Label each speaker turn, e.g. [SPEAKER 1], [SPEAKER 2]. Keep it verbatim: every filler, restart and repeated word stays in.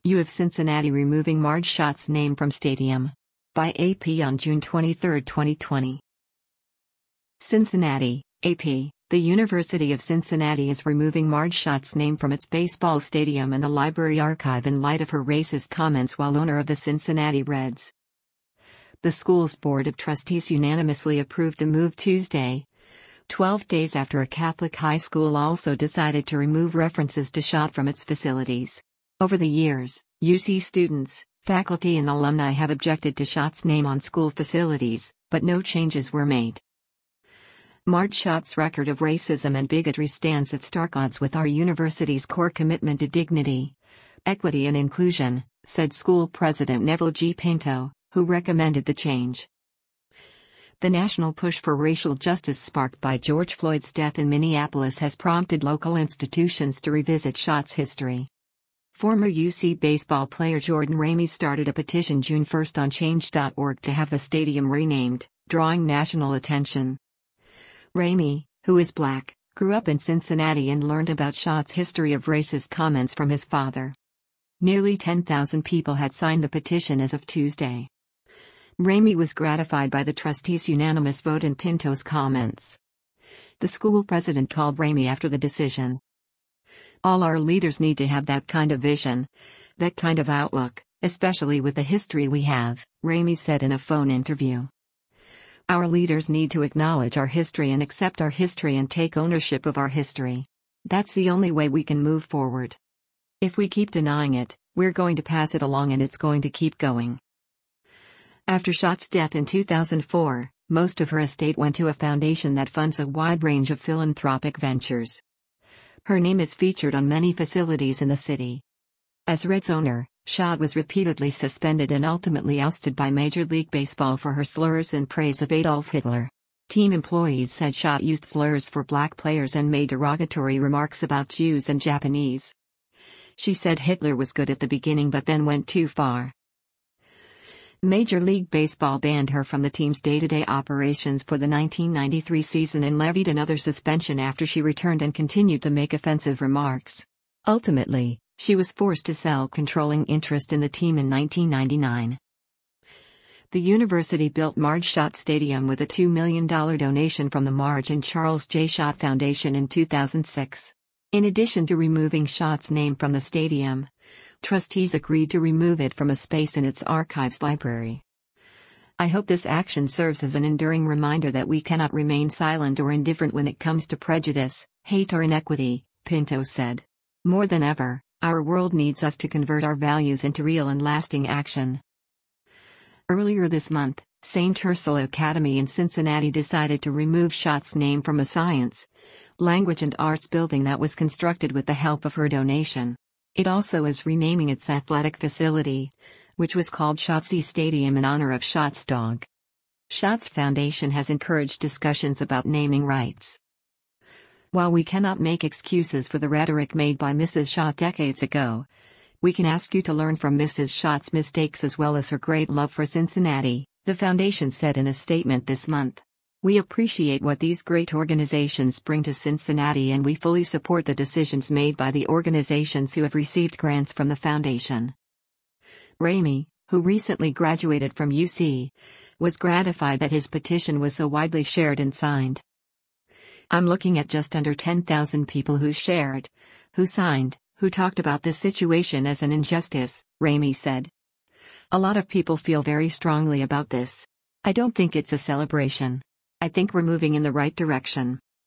[SPEAKER 1] U of Cincinnati removing Marge Schott's name from stadium. By A P on June twenty-third, twenty twenty. Cincinnati, A P. The University of Cincinnati is removing Marge Schott's name from its baseball stadium and the library archive in light of her racist comments while owner of the Cincinnati Reds. The school's Board of Trustees unanimously approved the move Tuesday, twelve days after a Catholic high school also decided to remove references to Schott from its facilities. Over the years, U C students, faculty and alumni have objected to Schott's name on school facilities, but no changes were made. Marge Schott's record of racism and bigotry stands at stark odds with our university's core commitment to dignity, equity and inclusion, said school president Neville G. Pinto, who recommended the change. The national push for racial justice sparked by George Floyd's death in Minneapolis has prompted local institutions to revisit Schott's history. Former U C baseball player Jordan Ramey started a petition June first on change dot org to have the stadium renamed, drawing national attention. Ramey, who is black, grew up in Cincinnati and learned about Schott's history of racist comments from his father. Nearly ten thousand people had signed the petition as of Tuesday. Ramey was gratified by the trustees' unanimous vote and Pinto's comments. The school president called Ramey after the decision. All our leaders need to have that kind of vision, that kind of outlook, especially with the history we have, Ramey said in a phone interview. Our leaders need to acknowledge our history and accept our history and take ownership of our history. That's the only way we can move forward. If we keep denying it, we're going to pass it along and it's going to keep going. After Schott's death in two thousand four, most of her estate went to a foundation that funds a wide range of philanthropic ventures. Her name is featured on many facilities in the city. As Reds owner, Schott was repeatedly suspended and ultimately ousted by Major League Baseball for her slurs in praise of Adolf Hitler. Team employees said Schott used slurs for black players and made derogatory remarks about Jews and Japanese. She said Hitler was good at the beginning but then went too far. Major League Baseball banned her from the team's day-to-day operations for the nineteen ninety-three season and levied another suspension after she returned and continued to make offensive remarks. Ultimately, she was forced to sell controlling interest in the team in nineteen ninety-nine. The university built Marge Schott Stadium with a two million dollars donation from the Marge and Charles J. Schott Foundation in two thousand six. In addition to removing Schott's name from the stadium, trustees agreed to remove it from a space in its archives library. I hope this action serves as an enduring reminder that we cannot remain silent or indifferent when it comes to prejudice, hate or inequity, Pinto said. More than ever, our world needs us to convert our values into real and lasting action. Earlier this month, Saint Ursula Academy in Cincinnati decided to remove Schott's name from a science, language and arts building that was constructed with the help of her donation. It also is renaming its athletic facility, which was called Schottsy Stadium in honor of Schott's dog. Schott's Foundation has encouraged discussions about naming rights. While we cannot make excuses for the rhetoric made by Missus Schott decades ago, we can ask you to learn from Missus Schott's mistakes as well as her great love for Cincinnati, the foundation said in a statement this month. We appreciate what these great organizations bring to Cincinnati and we fully support the decisions made by the organizations who have received grants from the foundation. Ramey, who recently graduated from U C, was gratified that his petition was so widely shared and signed. I'm looking at just under ten thousand people who shared, who signed, who talked about this situation as an injustice, Ramey said. A lot of people feel very strongly about this. I don't think it's a celebration. I think we're moving in the right direction.